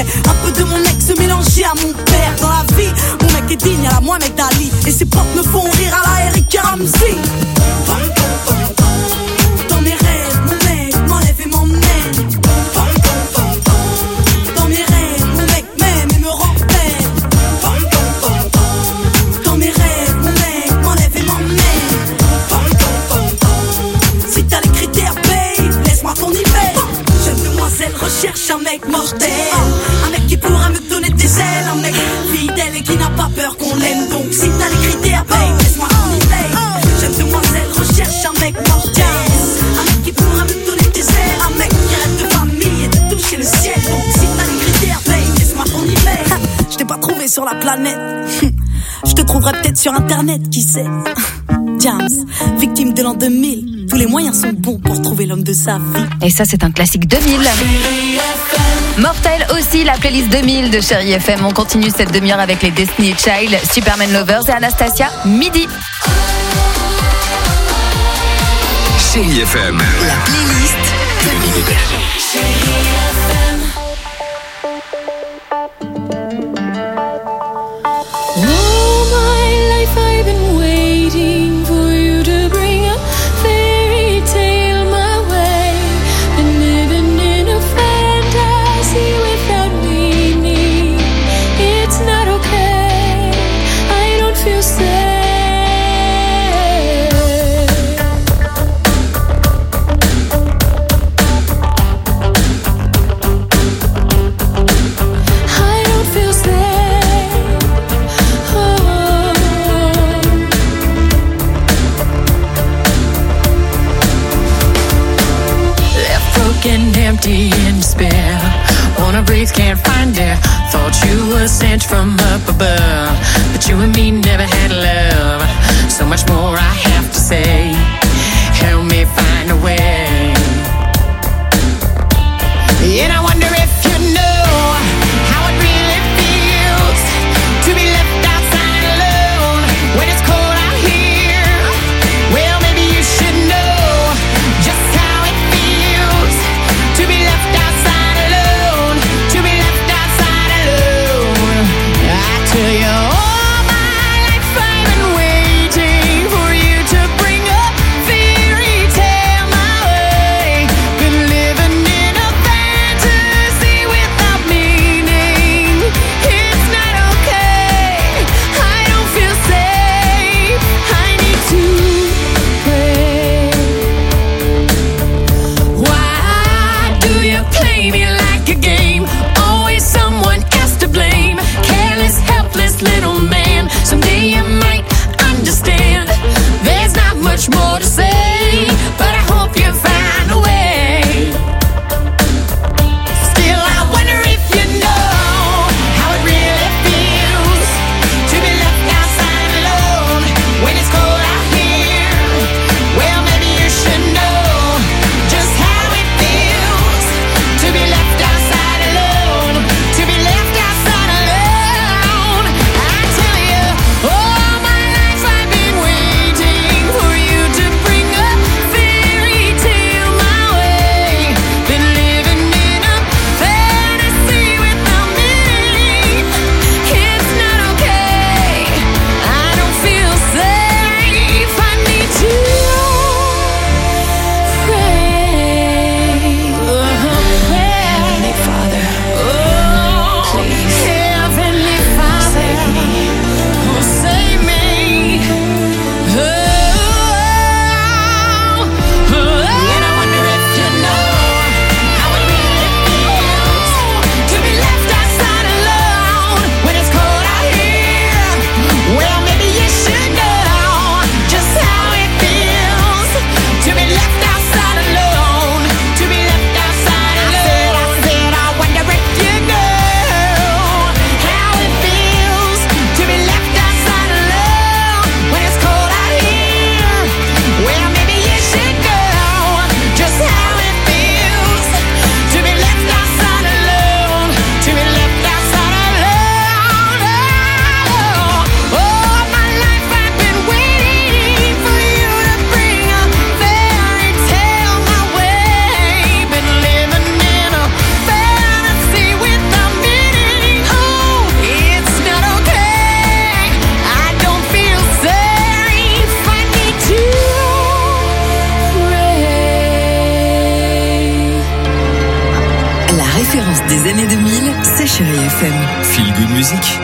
voudrais un peu de mon ex mélangé à mon père. Dans la vie, mon mec est digne à la Mohamed Ali. Et ses potes me font rire à la Eric Ramsey. Dans mes rêves, mon mec m'enlève et m'emmène. Dans mes rêves, mon mec m'aime et me rend peine. Dans mes rêves, mon mec m'enlève et m'emmène. Si t'as les critères, babe, laisse-moi ton email. Jeune demoiselle recherche un mec mortel. Un mec qui pourra me donner des ailes. Un mec fidèle et qui n'a pas peur qu'on l'aime. Donc si t'as les critères, babe, laisse-moi ton email. Jeune demoiselle recherche un mec mortel. Un mec qui pourra me donner des ailes. Un mec qui rêve de famille et de toucher le ciel. Donc si t'as les critères, babe, laisse-moi ton email. Je t'ai pas trouvé sur la planète. Je te trouverai peut-être sur internet, qui sait. James, victime de l'an 2000. Tous les moyens sont bons pour trouver l'homme de sa vie. Et ça, c'est un classique 2000. Mortel aussi, la playlist 2000 de Chérie FM. On continue cette demi-heure avec les Destiny Child, Superman Lovers et Anastasia, midi. Chérie FM, la playlist 2000. Empty and despair. Wanna breathe, can't find air. Thought you were sent from up above, but you and me never had love. So much more I have to say. Help me find a way. And I wonder if you know how it really feels to be left outside alone when it's cold out here. Well, maybe you should know just how it feels to be left outside alone, to be left outside alone. I tell you, all my life I've been waiting for you to bring a fairy tale my way. Been living in a fantasy. des années 2000, c'est Chérie FM. Feel Good Music.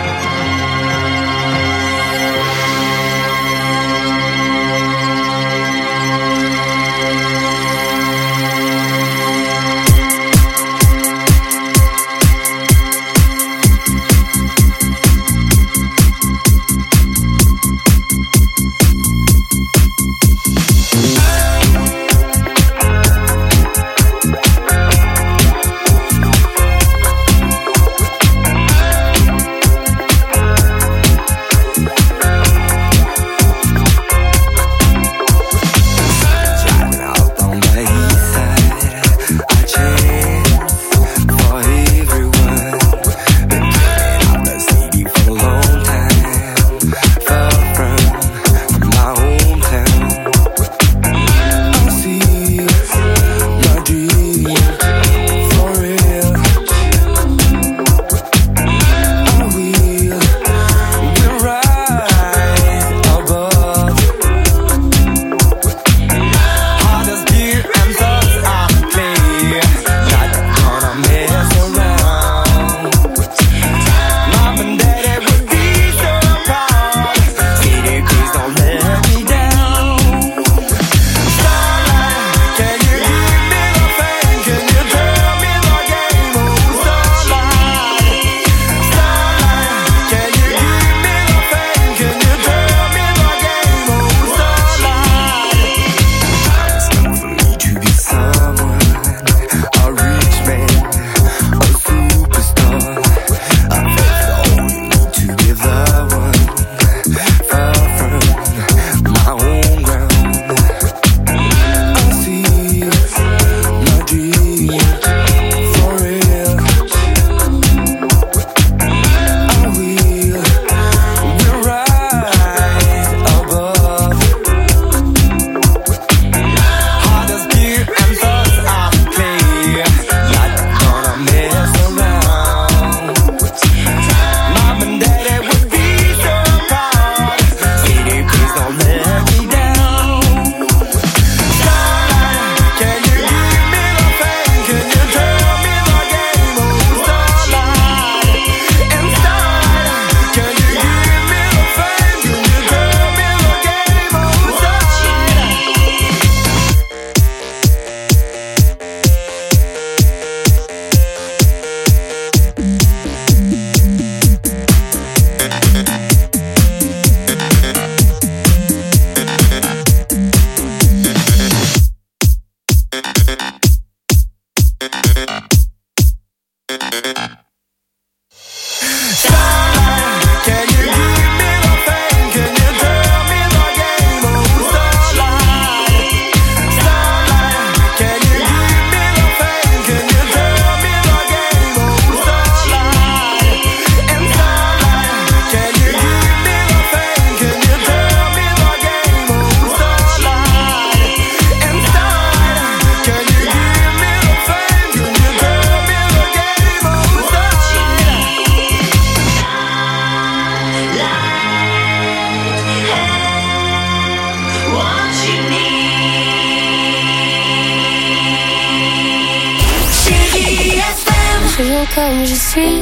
Comme je suis,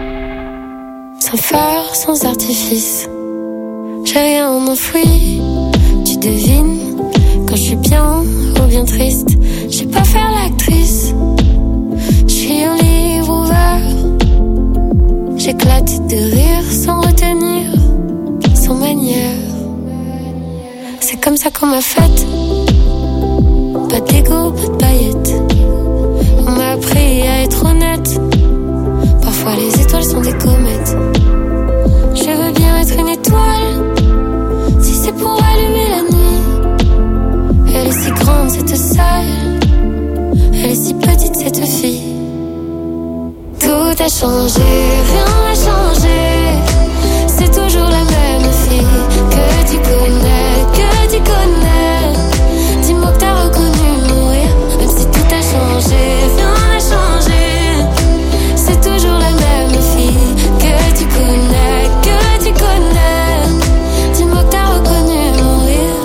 sans phare, sans artifice, j'ai rien enfoui. Tu devines quand je suis bien ou bien triste. Je sais pas faire l'actrice, je suis un livre ouvert. J'éclate de rire sans retenir, sans manière. C'est comme ça qu'on m'a faite. Pas d'ego, pas de paillettes. On m'a appris à être honnête. Parfois les étoiles sont des comètes. Je veux bien être une étoile, si c'est pour allumer la nuit. Elle est si grande cette salle, elle est si petite cette fille. Tout a changé, rien n'a changé. C'est toujours la même fille que tu connais. Dis-moi que t'as reconnu mourir, même si tout a changé, rien n'a changé. C'est toujours la même fille que tu connais. Dis-moi que t'as reconnu mourir.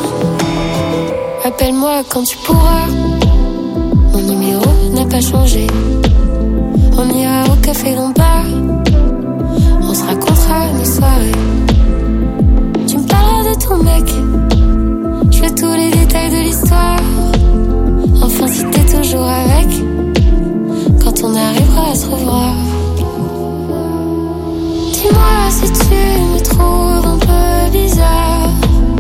Appelle-moi quand tu pourras. Mon numéro n'a pas changé. On ira au café l'on part. On se racontera nos soirées. Tu me parles de ton mec. Je veux tous les détails de l'histoire. Enfin si t'es toujours avec, quand on arrivera à se revoir. Dis-moi si tu me trouves un peu bizarre,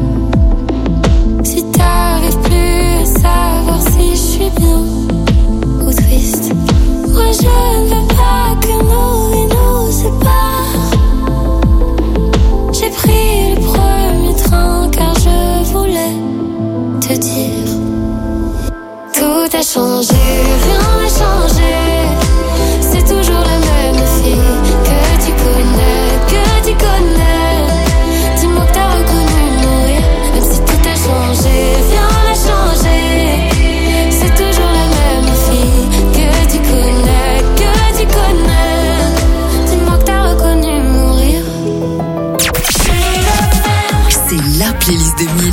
si t'arrives plus à savoir si je suis bien ou triste. Moi je ne veux pas que nos vies nous séparent. J'ai pris le premier train car je voulais te dire. Tout a changé, rien n'a changé. C'est toujours la même fille que tu connais. Dis-moi que t'as reconnu mon rire, même si tout a changé, rien n'a changé. C'est toujours la même fille que tu connais. Dis-moi que t'as reconnu mon rire. C'est la playlist 2000.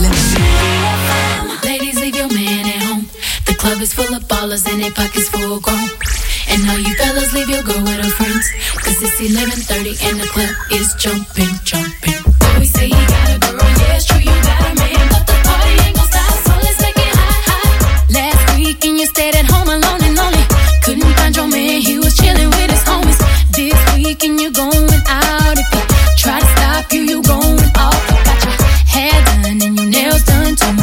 Ladies, leave your man at home. The club is full of ballers and their pockets full grown. And all you fellas leave your girl with her friends, cause it's 11:30 and the club is jumping. Always say you got a girl, yeah it's true you got a man, but the party ain't gon' stop, so let's make it hot. Last week and you stayed at home alone and lonely. Couldn't find your man, he was chilling with his homies. This week and you're going out. If he try to stop you, you going off. You got your hair done and your nails done too.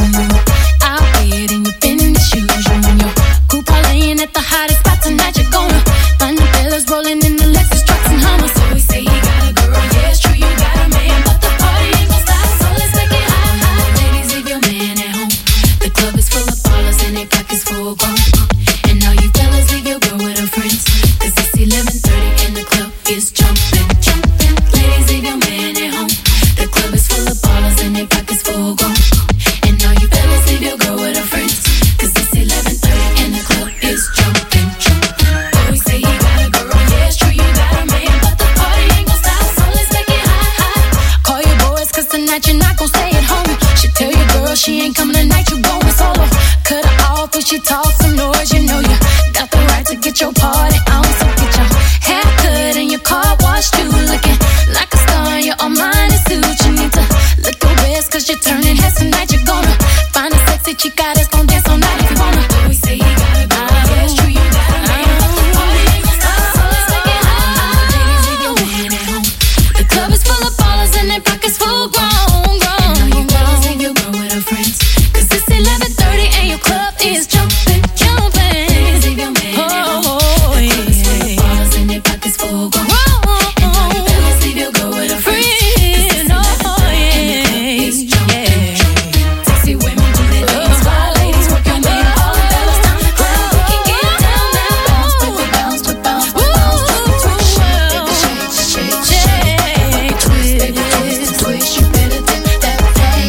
Out here and you fitting the shoes. You and your coupe laying at the hottest spot tonight. You're gonna find the fellas rolling in the Lexus trucks and Hummers. So we say he got a girl, yeah it's true you got a man, but the party ain't gon' stop, so let's make it hot. Ladies, leave your man at home. The club is full of ballers and their pockets full grown. And all you fellas leave your girl with her friends, cause it's 11:30 and the club is jumping. Ladies, leave your man at home. The club is full of ballers and their pockets full grown. And all you fellas leave your girl with her friends, cause it's 11:30 and the club is jumping. Always say he got a girl, yeah it's true you got a man, but the party ain't gon' stop, so let's make it hot. Call your boys cause tonight you're not gon' stay at home. Should tell your girl she ain't coming tonight, you going solo. Cut her off if she talks some noise, you know you got the right to get your party on. So get your hair cut and your car washed too, looking like a star in your Armani suit. You need to look your best cause you're turning heads tonight. You're gonna find a sexy chica that's gon' dance all night if you wanna. We say he got a girl, yeah it's true you got a man, but the party ain't gon' stop, so let's make it hot. Ladies, leave your man at home. The club is full of ballers and their pockets full grown. And all you fellas leave your girl with her friends, cause it's 11:30 and your club is jumping. Ladies, leave your man at home. The club is full of ballers and their pockets full grown. And all you fellas leave your girl with her friends, cause it's 11:30 and the club is jumping. Sexy women do their things, fly ladies work your man. All the fellas down the club, we can get down now. Bounce, baby, bounce, bounce, bounce, baby, twist, shake, baby, shake, twist, baby, twist, you better dip that thing.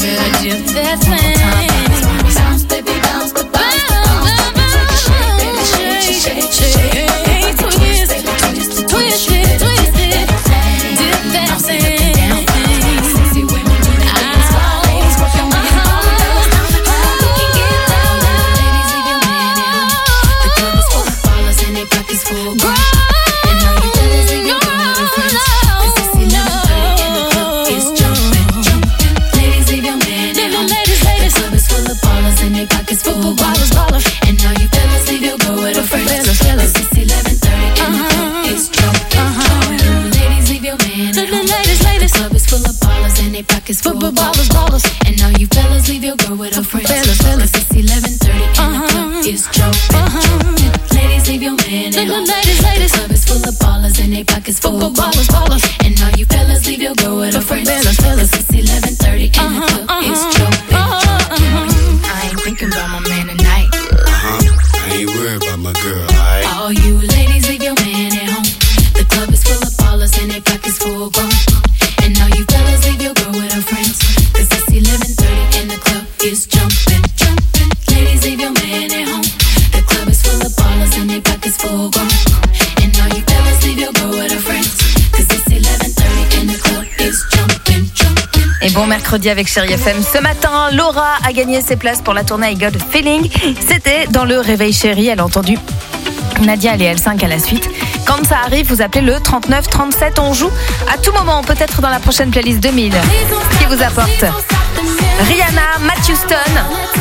Bounce, baby, bounce, bounce, shake, baby, shake, twist, baby, twist, you better dip that thing. Sexy women do their things, fly ladies work your man. All the fellas down the club, we can get down now. Ladies, leave your man at home. The club is full of ballers and their pockets full grown. And all you fellas leave your girl with her friends, cause it's 11:30 and the club is jumping. Ladies, leave your man at home. The club is full of ballers and their pockets full grown. And all you fellas leave your girl with her friends, cause it's 11:30 and the club is jumping. Ladies, leave your man at home. The club is full of ballers and their pockets full grown. And all you fellas leave your girl with her friends, cause it's 11:30 and the club is jumping. Ladies, leave your man at home. The club is full of ballers and their pockets full grown. And all you fellas leave your girl with her friends, cause it's 11:30 and the club is jumping. I ain't thinking about my man tonight. I ain't worried about my girl, alright? All you ladies leave your man at home. The club is full of ballers and their pockets full grown. And all you fellas leave your girl with her friends, cause it's 11:30 and the club is jumping. Ladies, leave your man at home. The club is full of ballers and their pockets full grown. And all you fellas leave your girl with her friends, cause it's 11:30 and the club is jumping. Et bon mercredi avec Chérie FM. Ce matin, Laura a gagné ses places pour la tournée I Got a Feeling. C'était dans le Réveil Chérie. Elle a entendu Nadia et L5 à la suite. Quand ça arrive, vous appelez le 39 37. On joue à tout moment, peut-être dans la prochaine playlist 2000. Qui vous apporte Rihanna, Matt Houston.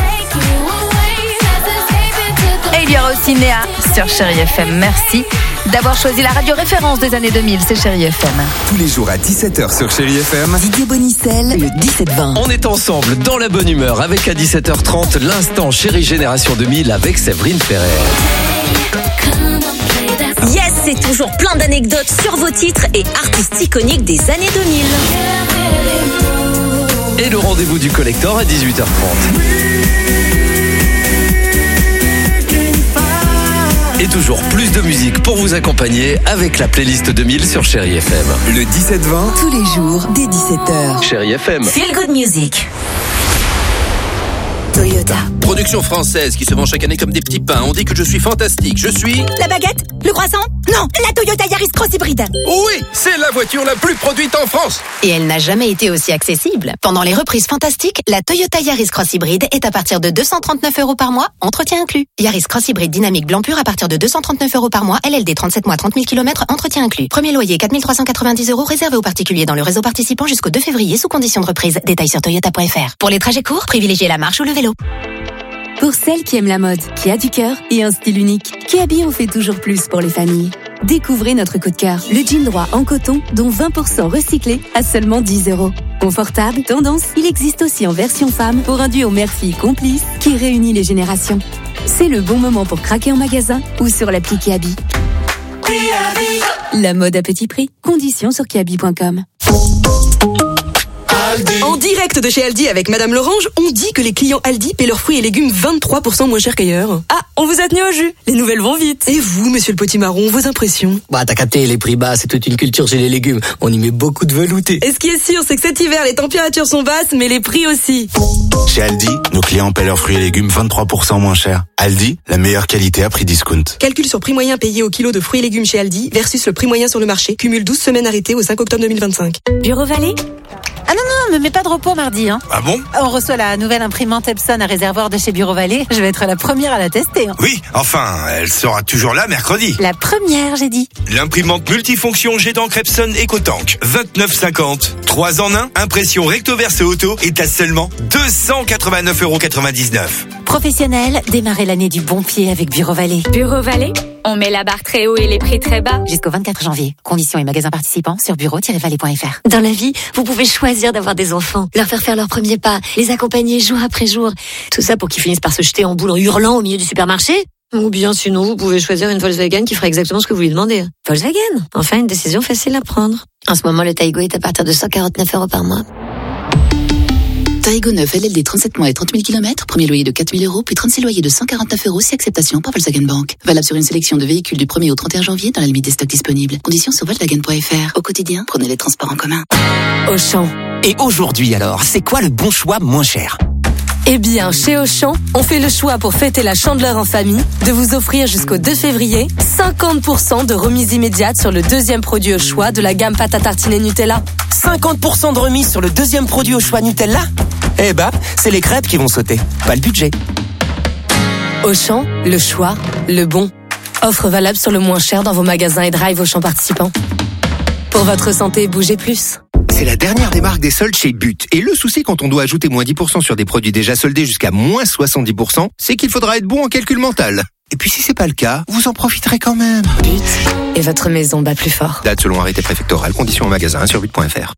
Et il y aura aussi Néa sur Chérie FM. Merci d'avoir choisi la radio référence des années 2000, c'est Chérie FM. Tous les jours à 17h sur Chérie FM. Didier Bonicel, le 17-20. On est ensemble dans la bonne humeur avec à 17h30 l'instant Chérie Génération 2000 avec Séverine Ferrer. Yes, c'est toujours plein d'anecdotes sur vos titres et artistes iconiques des années 2000. Et le rendez-vous du collector à 18h30. Et toujours plus de musique pour vous accompagner avec la playlist 2000 sur Chérie FM. Le 17-20. Tous les jours, dès 17h. Chérie FM. Feel Good Music. Toyota. Production française qui se vend chaque année comme des petits pains. On dit que je suis fantastique. Je suis... La baguette? Le croissant? Non, la Toyota Yaris Cross Hybride. Oui, c'est la voiture la plus produite en France. Et elle n'a jamais été aussi accessible. Pendant les reprises fantastiques, la Toyota Yaris Cross Hybride est à partir de 239 € par mois, entretien inclus. Yaris Cross Hybride dynamique blanc pur à partir de 239 € par mois, LLD 37 mois 30 000 km, entretien inclus. Premier loyer 4 390 € réservé aux particuliers dans le réseau participant jusqu'au 2 février sous condition de reprise. Détails sur toyota.fr. Pour les trajets courts, privilégiez la marche ou le vélo. Pour celles qui aiment la mode, qui a du cœur et un style unique, Kiabi en fait toujours plus pour les familles. Découvrez notre coup de cœur, le jean droit en coton, dont 20% recyclé à seulement 10 €. Confortable, tendance, il existe aussi en version femme pour un duo mère-fille complice qui réunit les générations. C'est le bon moment pour craquer en magasin ou sur l'appli Kiabi. La mode à petit prix, conditions sur kiabi.com. En direct de chez Aldi avec Madame Lorange, on dit que les clients Aldi paient leurs fruits et légumes 23% moins cher qu'ailleurs. Ah, on vous a tenu au jus. Les nouvelles vont vite. Et vous, monsieur le potimarron, vos impressions? Bah, t'as capté, les prix bas, c'est toute une culture chez les légumes. On y met beaucoup de velouté. Et ce qui est sûr, c'est que cet hiver, les températures sont basses, mais les prix aussi. Chez Aldi, nos clients paient leurs fruits et légumes 23% moins cher. Aldi, la meilleure qualité à prix discount. Calcul sur prix moyen payé au kilo de fruits et légumes chez Aldi versus le prix moyen sur le marché. Cumule 12 semaines arrêtées au 5 octobre 2025. Bureau Vallée? Ah non, me mets pas de repos mardi. Hein. Ah bon? On reçoit la nouvelle imprimante Epson à réservoir de chez Bureau Vallée. Je vais être la première à la tester. Hein. Oui, enfin, elle sera toujours là mercredi. La première, j'ai dit. L'imprimante multifonction jet d'encre Epson EcoTank. 29,50. 3 en 1, impression recto verso auto est à seulement 289,99 €. Professionnel, démarrez l'année du bon pied avec Bureau Vallée. Bureau Vallée, on met la barre très haut et les prix très bas. Jusqu'au 24 janvier. Conditions et magasins participants sur bureau-vallée.fr. Dans la vie, vous pouvez choisir d'avoir des enfants, leur faire leur premier pas, les accompagner jour après jour. Tout ça pour qu'ils finissent par se jeter en boule en hurlant au milieu du supermarché. Ou bien sinon, vous pouvez choisir une Volkswagen qui fera exactement ce que vous lui demandez. Volkswagen, enfin une décision facile à prendre. En ce moment, le Taigo est à partir de 149 € par mois. Taigo 9 LLD 37 mois et 30 000 km, premier loyer de 4 000 € puis 36 loyers de 149 € si acceptation par Volkswagen Bank. Valable sur une sélection de véhicules du 1er au 31 janvier dans la limite des stocks disponibles. Conditions sur Volkswagen.fr. Au quotidien, prenez les transports en commun. Auchan. Et aujourd'hui alors, c'est quoi le bon choix moins cher? Eh bien, chez Auchan, on fait le choix pour fêter la Chandeleur en famille de vous offrir jusqu'au 2 février 50% de remise immédiate sur le deuxième produit au choix de la gamme pâte à tartiner Nutella. 50% de remise sur le deuxième produit au choix Nutella? Eh ben, c'est les crêpes qui vont sauter, pas le budget. Auchan, le choix, le bon. Offre valable sur le moins cher dans vos magasins et drive Auchan participants. Pour votre santé, bougez plus. C'est la dernière des marques des soldes chez But. Et le souci quand on doit ajouter moins 10% sur des produits déjà soldés jusqu'à moins 70%, c'est qu'il faudra être bon en calcul mental. Et puis si c'est pas le cas, vous en profiterez quand même. But. Et votre maison bat plus fort. Date selon arrêté préfectoral, conditions en magasin sur but.fr.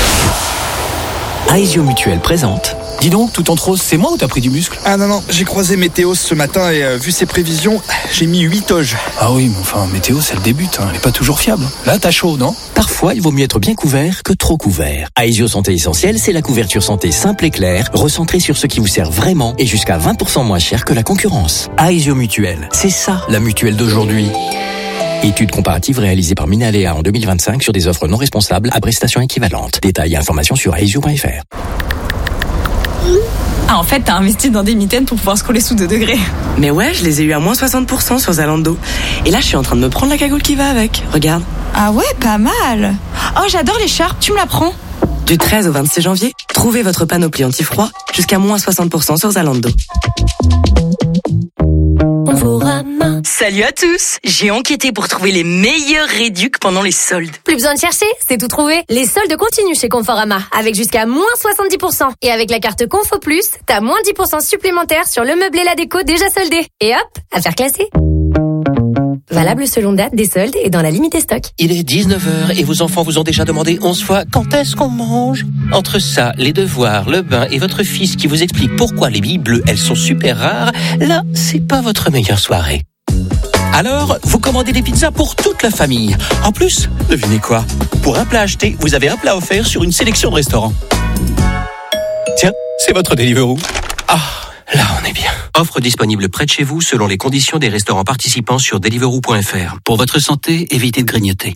Aesio Mutuelle présente. Dis donc, tout en rose, c'est moi ou t'as pris du muscle? Ah non, j'ai croisé Météo ce matin et vu ses prévisions, j'ai mis 8 oges. Ah oui, mais enfin, Météo, c'est le début, elle est pas toujours fiable. Là, t'as chaud, non? Parfois, il vaut mieux être bien couvert que trop couvert. Aesio Santé Essentielle, c'est la couverture santé simple et claire, recentrée sur ce qui vous sert vraiment et jusqu'à 20% moins cher que la concurrence. Aesio Mutuelle, c'est ça, la mutuelle d'aujourd'hui. Étude comparative réalisée par Minalea en 2025 sur des offres non responsables à prestations équivalentes. Détails et informations sur aesio.fr. Ah, en fait, t'as investi dans des mitaines pour pouvoir scroller sous 2 degrés. Mais ouais, je les ai eu à moins 60% sur Zalando. Et là, je suis en train de me prendre la cagoule qui va avec. Regarde. Ah ouais, pas mal. Oh, j'adore l'écharpe, tu me la prends? Du 13 au 26 janvier, trouvez votre panoplie anti-froid jusqu'à moins 60% sur Zalando. On vous ramasse Salut à tous. J'ai enquêté pour trouver les meilleurs réducs pendant les soldes. Plus besoin de chercher, c'est tout trouvé. Les soldes continuent chez Conforama, avec jusqu'à moins 70%. Et avec la carte Confo Plus, t'as moins 10% supplémentaires sur le meuble et la déco déjà soldés. Et hop, affaire classée. Valable selon date des soldes et dans la limite des stocks. Il est 19h et vos enfants vous ont déjà demandé 11 fois quand est-ce qu'on mange. Entre ça, les devoirs, le bain et votre fils qui vous explique pourquoi les billes bleues, elles sont super rares, là, c'est pas votre meilleure soirée. Alors, vous commandez des pizzas pour toute la famille. En plus, devinez quoi ? Pour un plat acheté, vous avez un plat offert sur une sélection de restaurants. Tiens, c'est votre Deliveroo. Ah, là on est bien. Offre disponible près de chez vous selon les conditions des restaurants participants sur deliveroo.fr. Pour votre santé, évitez de grignoter.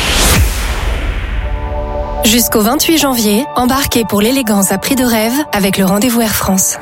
Jusqu'au 28 janvier, embarquez pour l'élégance à prix de rêve avec le rendez-vous Air France.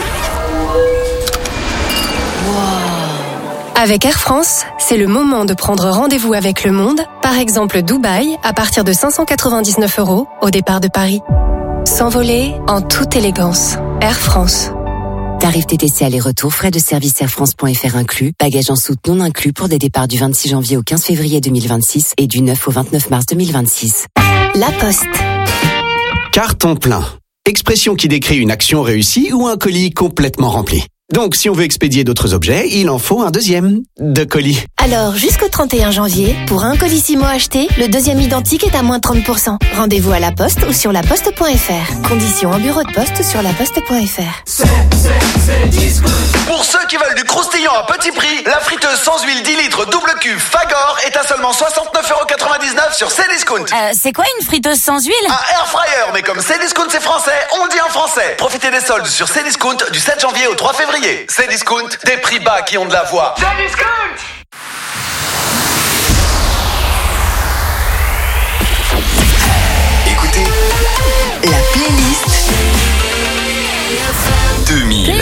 Avec Air France, c'est le moment de prendre rendez-vous avec le monde, par exemple Dubaï, à partir de 599 € au départ de Paris. S'envoler en toute élégance. Air France. Tarif TTC aller-retour, frais de service airfrance.fr inclus, bagages en soute non inclus pour des départs du 26 janvier au 15 février 2026 et du 9 au 29 mars 2026. La Poste. Carton plein. Expression qui décrit une action réussie ou un colis complètement rempli. Donc, si on veut expédier d'autres objets, il en faut un deuxième de colis. Alors, jusqu'au 31 janvier, pour un Colissimo acheté, le deuxième identique est à moins 30%. Rendez-vous à la Poste ou sur laposte.fr. Conditions en bureau de poste sur laposte.fr. C'est Discount. Pour ceux qui veulent du croustillant à petit prix, la friteuse sans huile 10 litres double cube Fagor est à seulement 69,99 € sur Cdiscount. C'est quoi une friteuse sans huile? Un air fryer, mais comme Cdiscount c'est français, on le dit en français. Profitez des soldes sur Cdiscount du 7 janvier au 3 février. Cdiscount, des prix bas qui ont de la voix. Cdiscount. Écoutez la playlist 2000.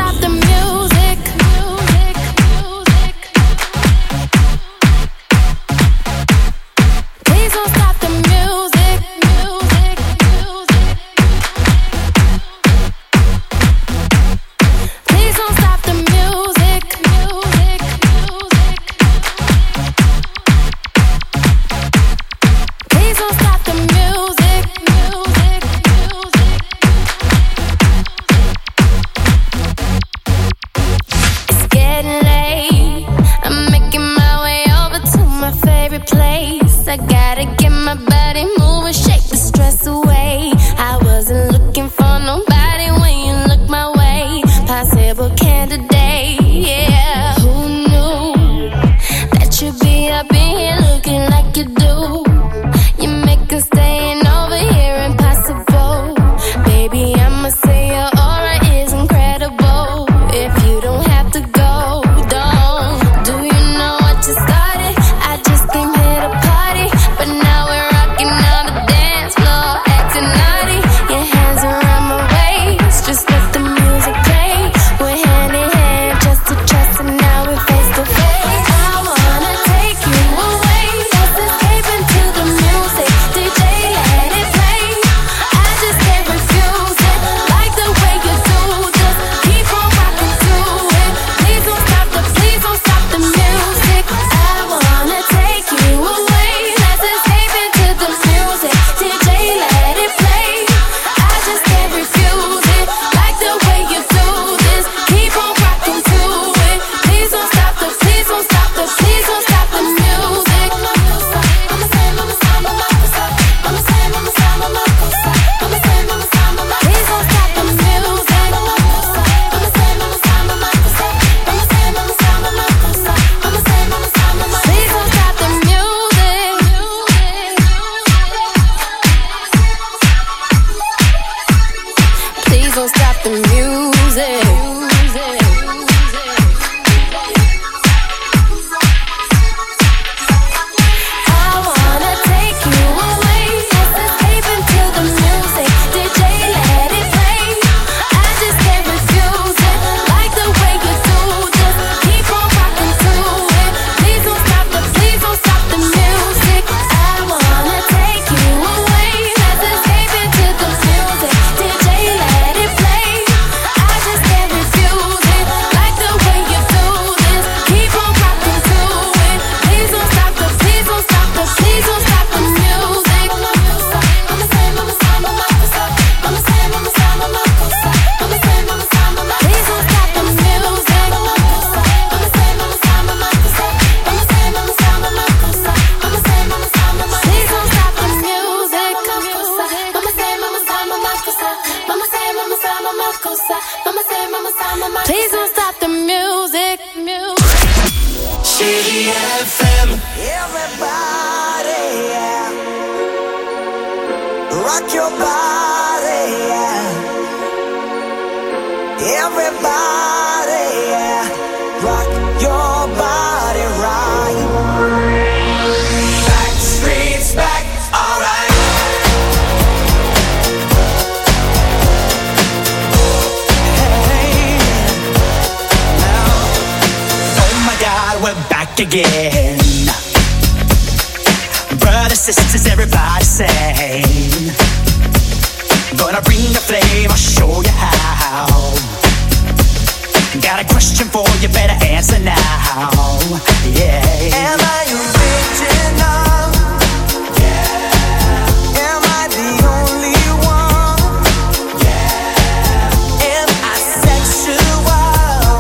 I gotta get my body moving, shake the stress away. I wasn't looking for nobody when you look my way. Possible candidate, yeah. Who knew that you'd be up in here looking like you do? You make us staying over here impossible. Baby, I'ma say your aura is incredible. If you don't have to go, don't. Do you know what you started? I just came here to party, but now we're rocking on the dance floor, acting naughty. Your hands around my waist, just let the music play. We're hand in hand, just to trust, and now we're face to face. I wanna take you away, let's escape into rock your body, yeah. Everybody, yeah. Rock your body right. Backstreet's back, alright. Hey, now, oh my God, we're back again. Brothers, sisters, everybody sing. Gonna bring the flame, I'll show you how. Got a question for you, better answer now. Yeah. Am I original? Yeah. Am I the only one? Yeah. Am I sexual?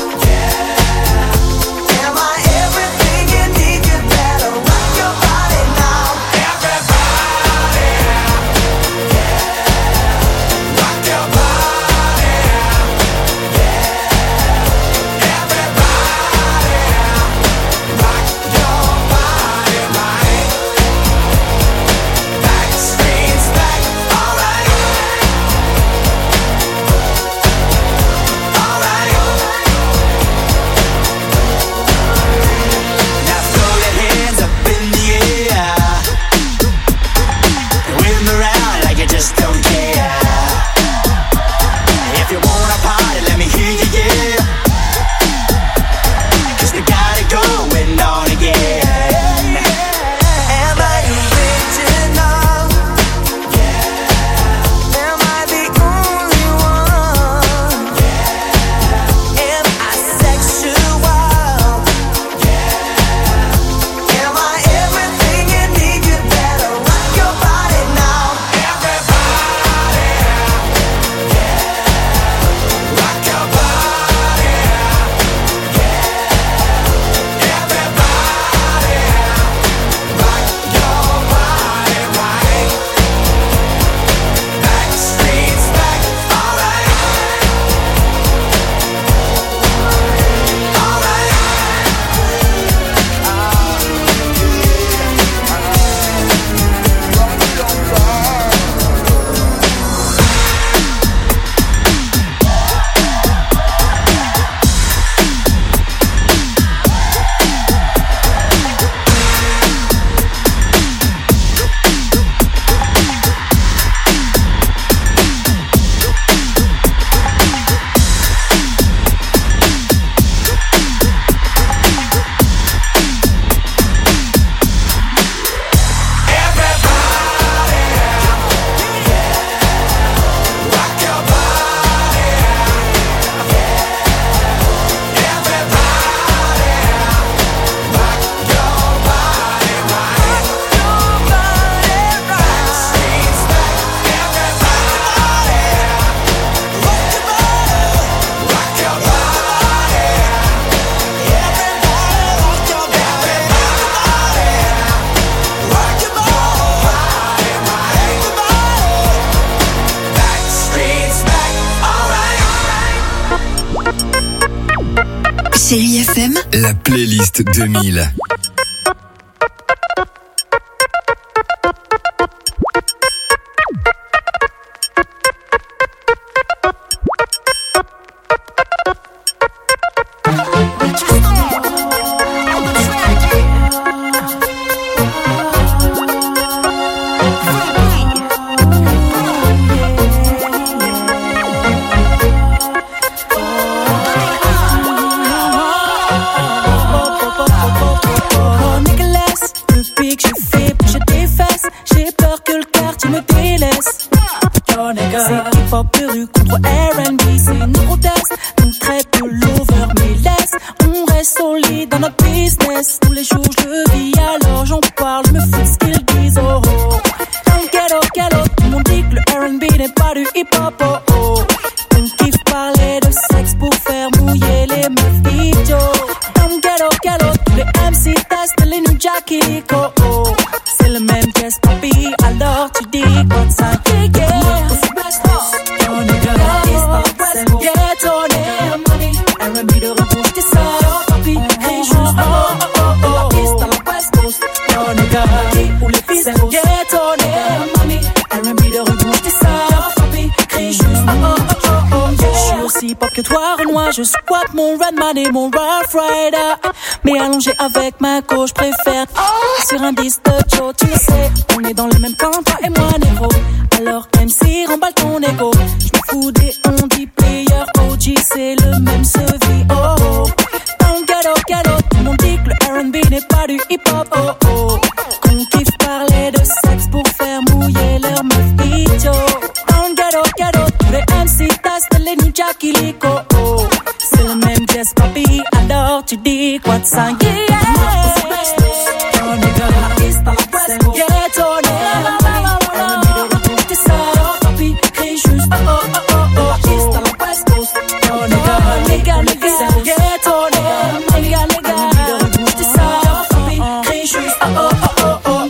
Yeah. Am I everything you need? You better rock your body now. Everybody, yeah. Rock your body, yeah. Just don't care. If you wanna party, let me hear you, yeah. 'Cause we got it going on again. Am I original? Yeah. Am I the only one? Yeah. Am I sexual? Yeah. Am I everything you need? You better rock your body now. Chérie FM, la playlist 2000. Ou les fils, ghetto, mami, hip-hop que toi, Renoir. Je squatte mon Redman et mon Rough Rider. Mais allongé avec ma gauche, préfère sur un disque de Joe. Tu le sais, on est dans le même camp, toi et moi, négro. Alors MC, remballe ton ego. J'me fous des on dit player, OG, c'est le même sevi. Oh oh, dans le ghetto, tout le monde dit que le R&B n'est pas du hip-hop. Oh oh, qu'on kiffe parler de sexe pour faire mouiller leur meuf idiot. Dans le ghetto, tous les MC testent les New Jackie Lico. Oh, c'est le même jazz, papi, alors tu dis quoi de ça? Yeah, oh nigga, c'est le ghetto, papi, crie juste oh oh oh oh oh, artiste à la West Coast. Oh nigga, c'est le ghetto, nigga, c'est ça, papi, crie juste oh oh oh oh oh.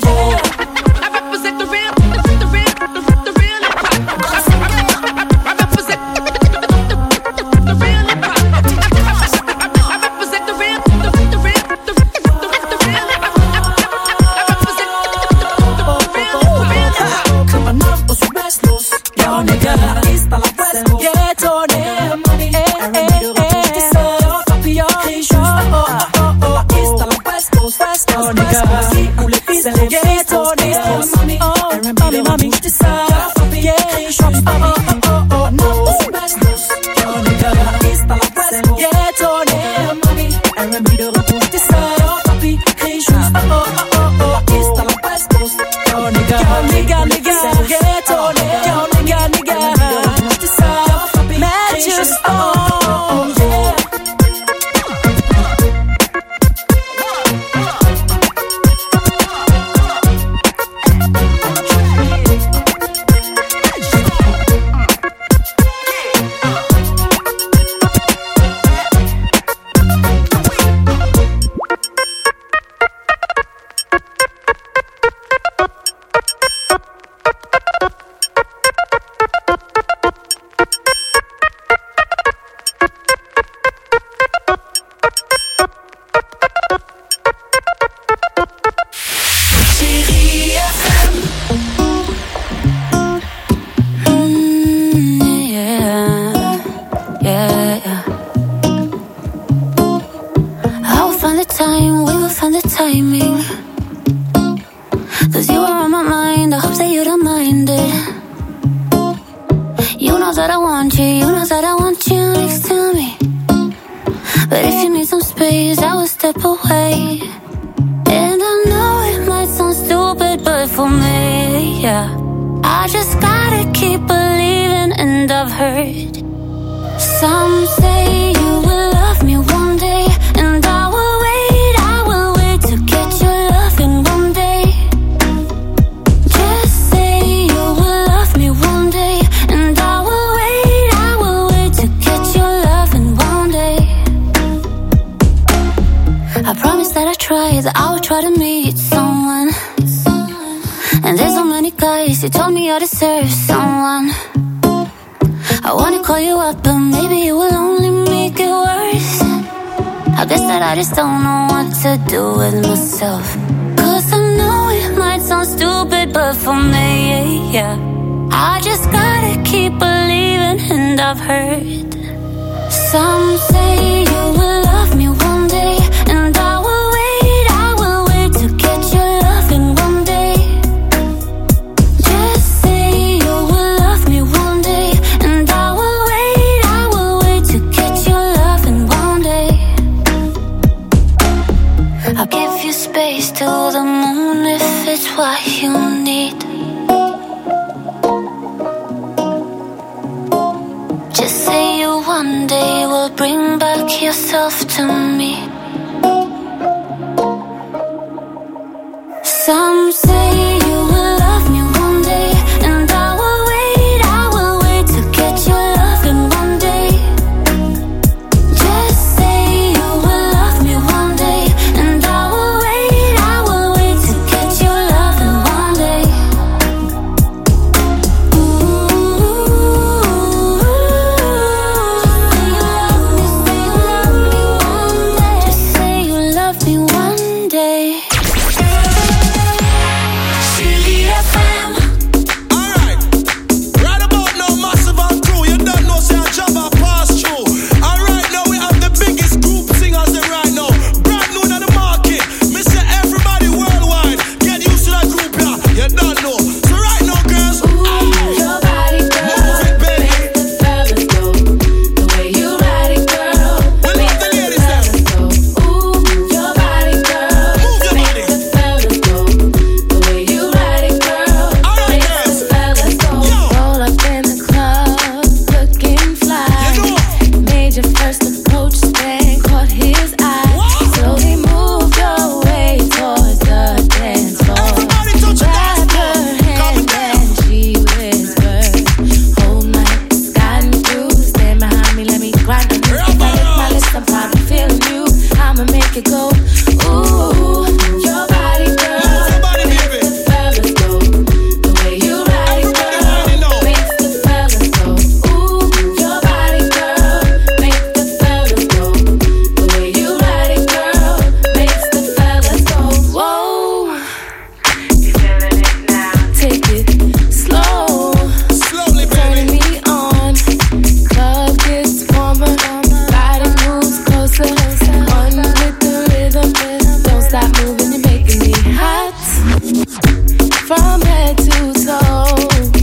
from head to toe.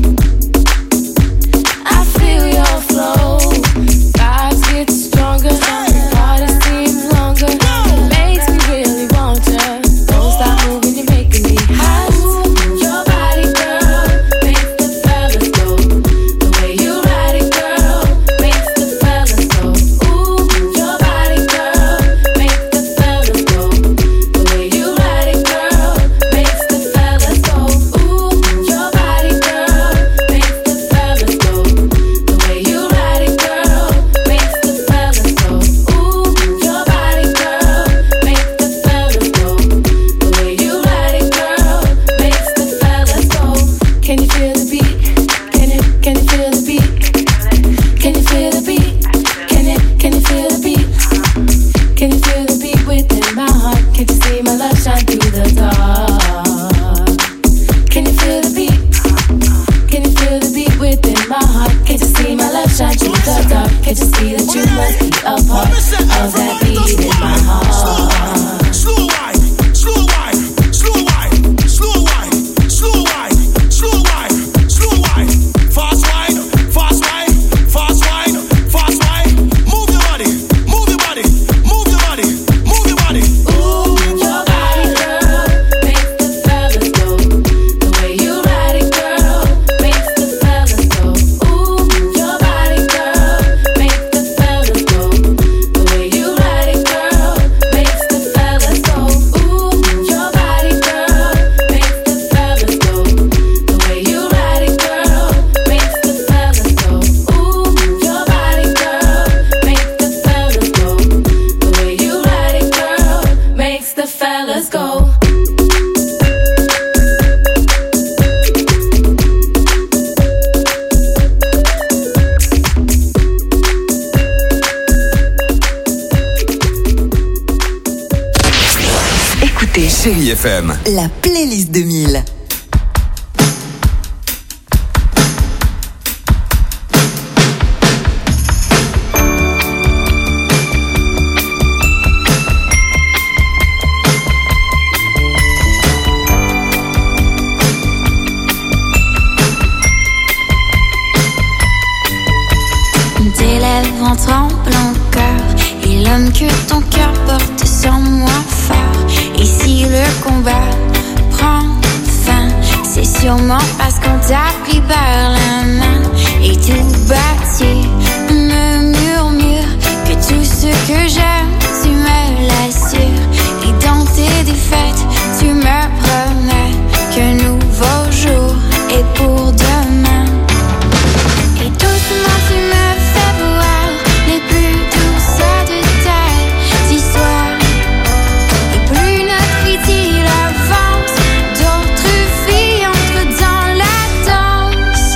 I feel your flow. Vibes get stronger, party seems longer. It makes me really want ya. Don't stop moving, you're making me hot. Your body, girl, makes the fellas go. The way you ride it, girl, makes the fellas go. Ooh, your body, girl, makes the fellas go. The way you ride it, girl, makes the fellas go. Ooh, your body, girl, makes the fellas go. The way you ride it, girl, makes the fellas go. Ooh, your body, girl, makes the fellas go. The way you ride it, girl, makes the fellas go. Can you feel the beat? Can you feel the beat? Can you feel the beat? Can you feel the beat? Can you feel the beat within my heart? Can't you see my love shine through the dark? Can you feel the beat? Can you feel the beat within my heart? Can't you see my love shine through the dark? Can't you see that you must be a part of that beat in my heart? Slow wine, slow wine, slow wine, slow wine, slow wine, slow wine, slow wine, fast wine, fast wine, fast wine, fast wine. Move your body, move your body, move your body, move your body. Ooh, your body, girl, makes the fellas go. The way you ride it, girl, makes the fellas go. Ooh, your body, girl, makes the fellas go. The way you ride it, girl, makes the fellas go. Ooh, your body, girl, makes the fellas go. The way you ride it, girl, makes the fellas go. Ooh, your body, girl, makes the fellas go. The way you ride it, girl, makes the fellas go. Écoutez Chérie FM. La playlist 2000. Tes lèvres en tremblant cœur et l'homme que ton cœur porte sur moi fort. Et si le combat prend fin, c'est sûrement parce qu'on t'a pris par la main. Et tout bâti me murmure que tout ce que j'aime, tu me l'assures. Et dans tes défaites, tu me promets qu'un nouveau jour est pour demain. Et doucement tu me fais voir les plus douces de tes histoires. Et plus notre idylle avance, d'autres filles entrent dans la danse.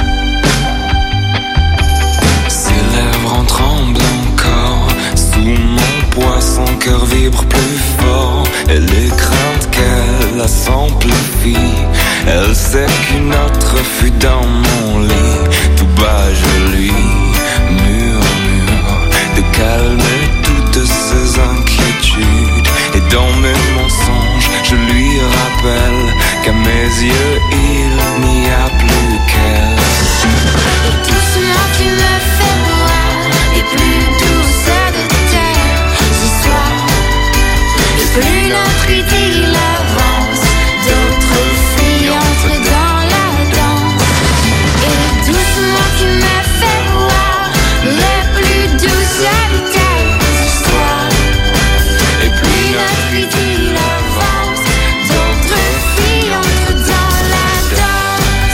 Ses lèvres en tremblent encore. Sous mon poids, son cœur vibre plus fort. Et les craintes qu'elle a s'amplifient. Elle sait qu'une autre fut dans mon lit. Tout bas je lui murmure de calmer toutes ses inquiétudes. Et dans mes mensonges je lui rappelle qu'à mes yeux il n'y a plus qu'elle. Et doucement tu me fais voir les plus douces de tes histoires. Et plus notre idylle avance, d'autres filles entrent dans la danse. Et doucement tu me fais voir les plus douces de tes histoires. Et plus notre idylle avance, d'autres filles entrent dans la danse.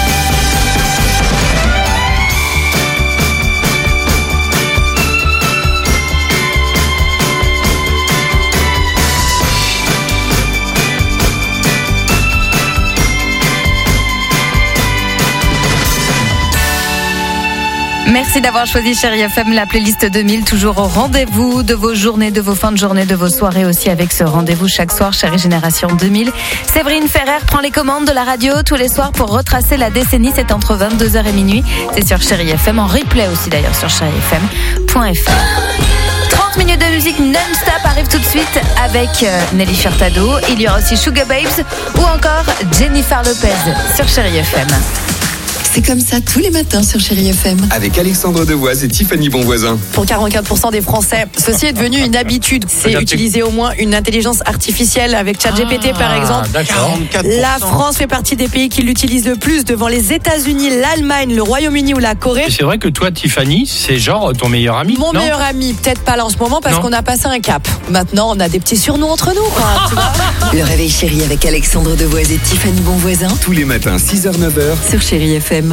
Merci d'avoir choisi Chérie FM, la playlist 2000, toujours au rendez-vous de vos journées, de vos fins de journée, de vos soirées aussi avec ce rendez-vous chaque soir, Chérie Génération 2000. Séverine Ferrer prend les commandes de la radio tous les soirs pour retracer la décennie, c'est entre 22h et minuit. C'est sur Chérie FM, en replay aussi d'ailleurs sur chérifm.fr. 30 minutes de musique non-stop arrive tout de suite avec Nelly Furtado. Il y aura aussi Sugar Babes ou encore Jennifer Lopez sur Chérie FM. C'est comme ça tous les matins sur Chérie FM. Avec Alexandre Devoise et Tiffany Bonvoisin. Pour 44% des Français, ceci est devenu une habitude. C'est utiliser au moins une intelligence artificielle avec ChatGPT par exemple. D'accord. 44%. La France fait partie des pays qui l'utilisent le plus devant les États-Unis, l'Allemagne, le Royaume-Uni ou la Corée. Et c'est vrai que toi, Tiffany, c'est genre ton meilleur ami. Mon meilleur ami, peut-être pas là en ce moment parce qu'on a passé un cap. Maintenant, on a des petits surnoms entre nous. Quoi, tu vois. Le réveil chéri avec Alexandre Devoise et Tiffany Bonvoisin. Tous les matins, 6h-9h. Sur Chérie FM.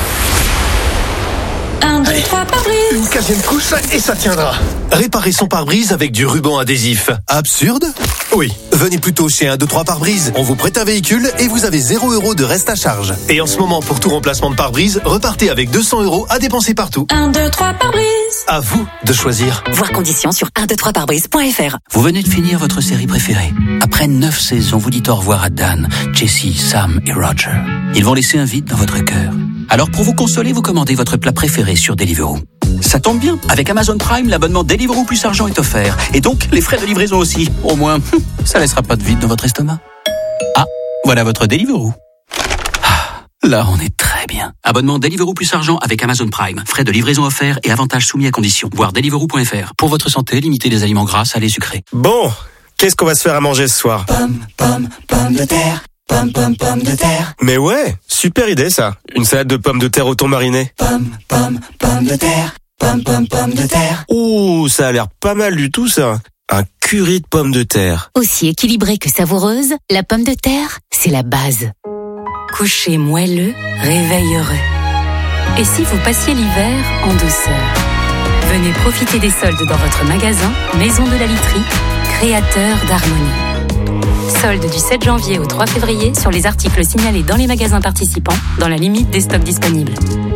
1, 2, 3 pare-brise. Une 4e couche et ça tiendra. Réparer son pare-brise avec du ruban adhésif. Absurde ? Oui. Venez plutôt chez 1, 2, 3 pare-brise. On vous prête un véhicule et vous avez 0 € de reste à charge. Et en ce moment, pour tout remplacement de pare-brise, repartez avec 200 € à dépenser partout. 1, 2, 3 pare-brise. À vous de choisir. Voir conditions sur 123parbrise.fr. Vous venez de finir votre série préférée. Après 9 saisons, vous dites au revoir à Dan, Jessie, Sam et Roger. Ils vont laisser un vide dans votre cœur. Alors pour vous consoler, vous commandez votre plat préféré sur Deliveroo. Ça tombe bien, avec Amazon Prime, l'abonnement Deliveroo plus argent est offert. Et donc, les frais de livraison aussi. Au moins, ça laissera pas de vide dans votre estomac. Ah, voilà votre Deliveroo. Ah, là, on est très bien. Abonnement Deliveroo plus argent avec Amazon Prime. Frais de livraison offerts et avantages soumis à condition. Voir Deliveroo.fr. Pour votre santé, limitez les aliments gras, salés, sucrés. Bon, qu'est-ce qu'on va se faire à manger ce soir ? Pomme de terre. Pomme de terre. Mais ouais, super idée ça. Une salade de pommes de terre au thon mariné. Pomme de terre. Pomme de terre. Ouh, ça a l'air pas mal du tout ça. Un curry de pommes de terre. Aussi équilibrée que savoureuse, la pomme de terre, c'est la base. Coucher moelleux, réveil heureux. Et si vous passiez l'hiver en douceur ? Venez profiter des soldes dans votre magasin Maison de la Literie, créateur d'harmonie. Soldes du 7 janvier au 3 février sur les articles signalés dans les magasins participants, dans la limite des stocks disponibles.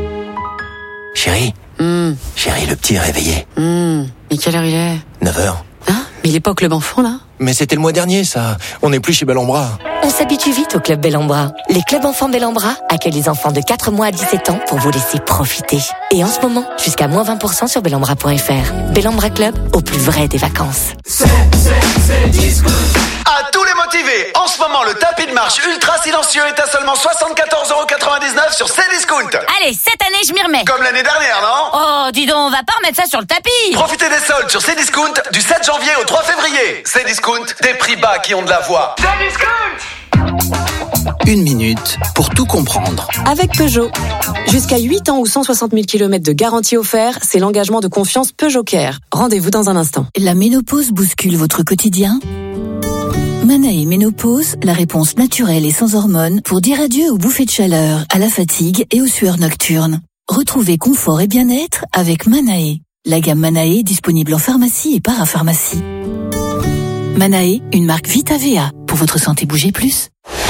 Chérie, Chérie, le petit est réveillé. Mais quelle heure il est ? 9h. Hein ? Mais il est pas au club enfant là ? Mais c'était le mois dernier ça. On n'est plus chez Bellambra. On s'habitue vite au club Bellambra. Les clubs enfants Bellambra accueillent les enfants de 4 mois à 17 ans pour vous laisser profiter. Et en ce moment, jusqu'à moins 20% sur bellambra.fr. Bellambra Club, au plus vrai des vacances. C'est disco. À tous les motivés, en ce moment, le tapis de marche ultra silencieux est à seulement 74,99€ sur Cdiscount. Allez, cette année, je m'y remets. Comme l'année dernière, non ? Oh, dis donc, on va pas remettre ça sur le tapis. Profitez des soldes sur Cdiscount du 7 janvier au 3 février. Cdiscount, des prix bas qui ont de la voix. Cdiscount. 1 minute pour tout comprendre. Avec Peugeot. Jusqu'à 8 ans ou 160 000 km de garantie offert, c'est l'engagement de confiance Peugeot Care. Rendez-vous dans un instant. La ménopause bouscule votre quotidien ? Manae Ménopause, la réponse naturelle et sans hormones pour dire adieu aux bouffées de chaleur, à la fatigue et aux sueurs nocturnes. Retrouvez confort et bien-être avec Manae. La gamme Manae est disponible en pharmacie et parapharmacie. Manae, une marque Vitavea. Pour votre santé, bougez plus.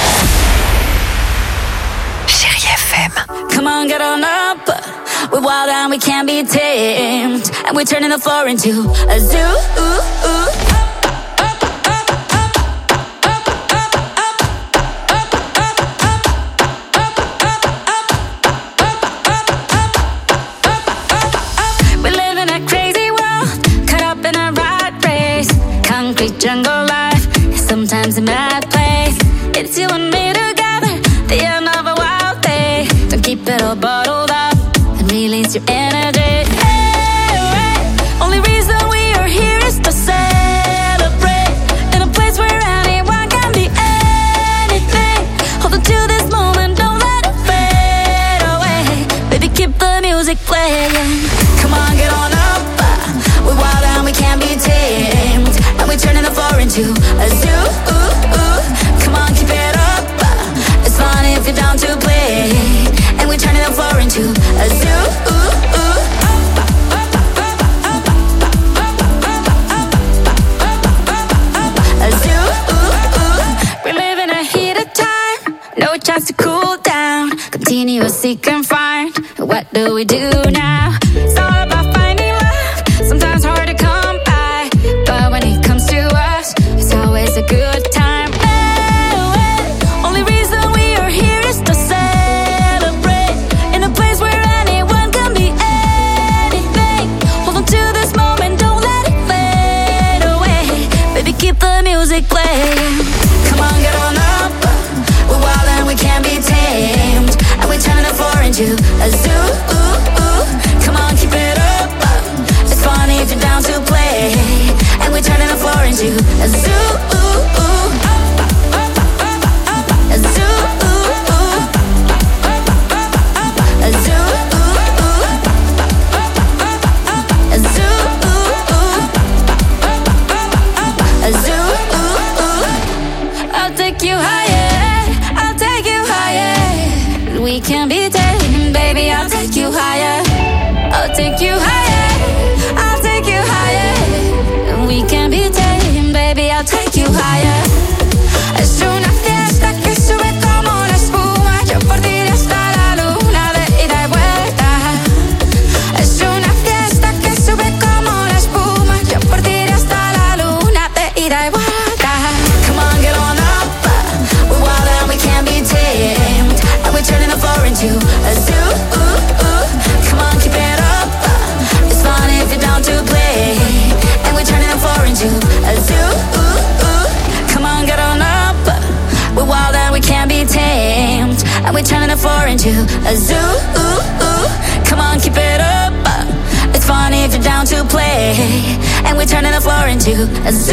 Chérie FM. Come on, get on up. We're wild and we can't be tamed. And we're turning the floor into a zoo. Jungle life is sometimes a mad place. It's you and me together, the end of a wild day. Don't keep it all bottled up and release your energy. Hey, only reason we are here is to celebrate in a place where anyone can be anything. Hold on to this moment, don't let it fade away. Baby, keep the music playing. Come on, get on up. We're wild and we can't be tamed. And we're turning the floor into a zoo. Come on, keep it up. It's fun if you're down to play. And we're turning the floor into a zoo. A zoo. We're living a heated time. No chance to cool down. Continuous seek and find. What do we do now? It's all about finding love. Sometimes hard to come by. But when it comes to us, it's always a good time. Only reason we are here is to celebrate in a place where anyone can be anything. Hold on to this moment, don't let it fade. we can be tamed. Baby, I'll take you higher. I'll take you higher. I'll take you higher. We can be tamed. Baby, I'll take you higher. Es una fiesta que sube como la espuma. Yo por ti hasta la luna de ida y vuelta. Es una fiesta que sube como la espuma. Yo por ti hasta la luna de ida y vuelta. Come on, get on up. We're wild and we can't be tamed. And we're turning the floor into a zoo. Come on, keep it up. It's fun if you're down to play. And we're turning the floor into a zoo. Come on, get on up. We're wild and we can't be tamed. And we're turning the floor into a zoo. Come on, keep it up. It's fun if you're down to play. And we're turning the floor into a zoo.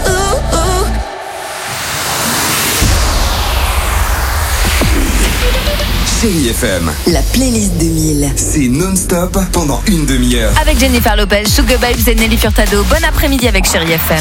Chérie FM. La playlist 2000. C'est non-stop pendant une demi-heure. Avec Jennifer Lopez, Sugar Babes et Nelly Furtado. Bon après-midi avec Chérie FM.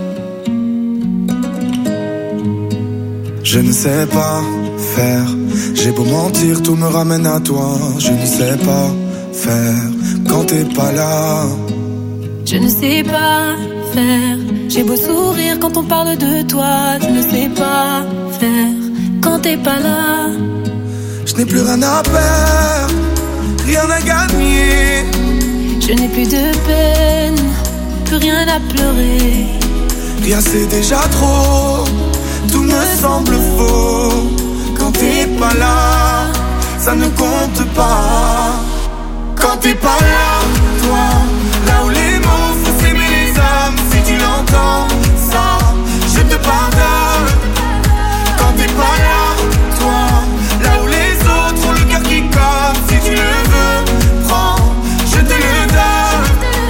Je ne sais pas faire, J'ai beau mentir, tout me ramène à toi. Je ne sais pas faire quand t'es pas là. Je ne sais pas faire. J'ai beau sourire quand on parle de toi. Je ne sais pas faire quand t'es pas là. Je n'ai plus rien à perdre, rien à gagner. Je n'ai plus de peine, plus rien à pleurer. Rien c'est déjà trop, tout me semble faux. Quand t'es pas là, ça ne compte pas. Quand t'es pas là, toi, là où les mots font s'aimer les âmes. Si tu l'entends, ça, je te pardonne. Quand t'es pas là, toi, là où les autres ont le cœur qui colle. Si tu le veux, prends, je te le donne.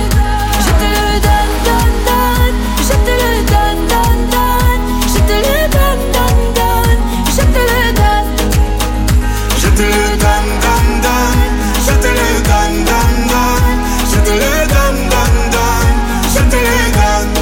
Je te le donne, donne, donne. Je te le donne, donne, donne. Je te le donne, donne, donne. Je te le donne. Je te le donne, donne, donne. Je te le donne, donne, donne. Je te le donne, donne, donne. Je te le donne.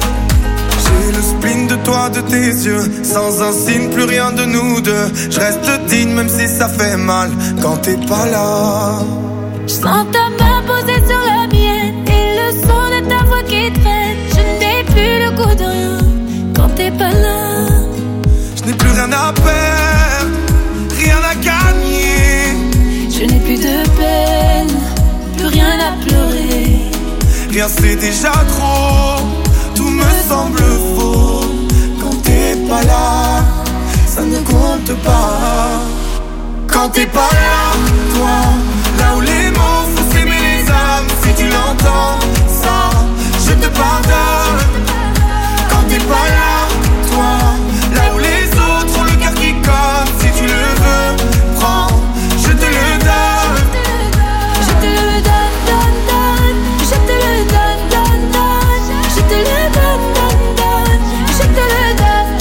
J'ai le spleen de toi, de tes yeux. Sans un signe, plus rien de nous deux. Je reste digne même si ça fait mal quand t'es pas là. Je sens ta main posée sur la mienne et le son de ta voix qui traîne. Je n'ai plus le goût de rien quand t'es pas là. Je n'ai plus rien à perdre, rien à gagner. Je n'ai plus de peine, plus rien à pleurer. Rien c'est déjà trop, tout me semble faux. Quand t'es pas là, ça ne compte pas. Quand t'es pas là, toi, là où les mots font s'aimer les âmes. Si tu l'entends, ça, je te pardonne. Quand t'es pas là, toi, là où les autres ont le cœur qui colle. Si tu le veux, prends, je te le donne. Je te le donne, donne, donne. Je te le donne, donne, donne. Je te le donne, donne, donne. Je te le donne.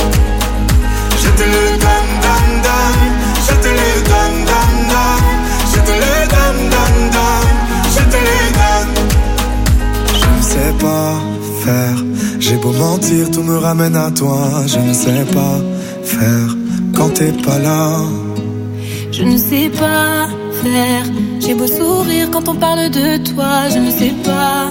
Je te le donne, donne, donne. Je te le donne, donne, donne. Je te le donne, donne, donne. Je te le donne. Je ne sais pas faire. J'ai beau mentir, tout me ramène à toi. Je ne sais pas faire quand t'es pas là. Je ne sais pas faire. J'ai beau sourire quand on parle de toi. Je ne sais pas.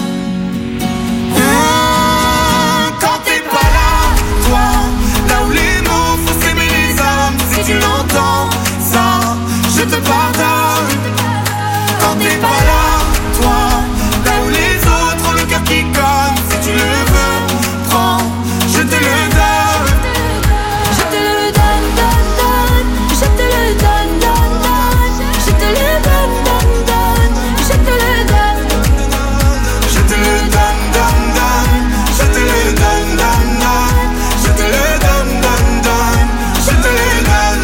Quand t'es pas là, toi, là où les mots font s'aimer les âmes. Si tu l'entends, ça, je te pardonne. Quand t'es pas là, toi, là où les autres ont le cœur qui colle. Si tu le veux, prends, je te le donne. Je te le donne, donne, donne. Je te le donne, donne, donne. Je te le donne, donne, donne. Je te le donne. Je te le donne, donne, donne. Je te le donne, donne, donne. Je te le donne, donne, donne. Je te le donne.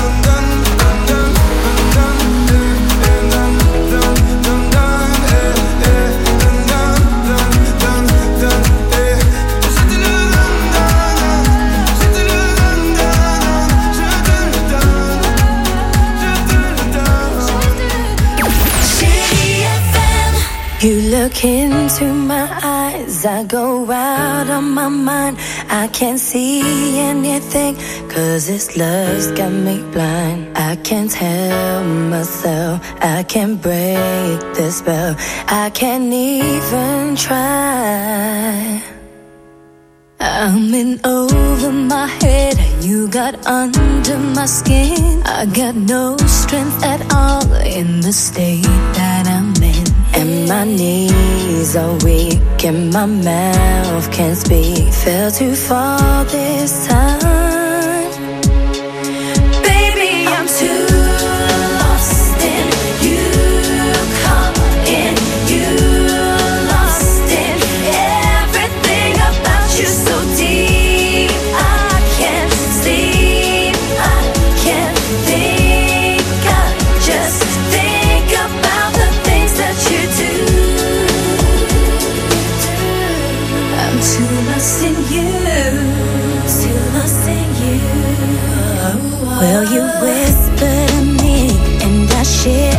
You look into my eyes, I go out of my mind. I can't see anything, 'cause this love's got me blind. I can't help myself, I can't break the spell. I can't even try. I'm in over my head, you got under my skin. I got no strength at all in the state that I'm in. And my knees are weak and my mouth can't speak. Fell too far this time. Baby, I'm too lost in you. Caught in you. Lost in everything about you so deep. I can't sleep, I can't think. I just think about the things that you do. I'm too lost in you. Too lost in you. Well, you whisper to me and I share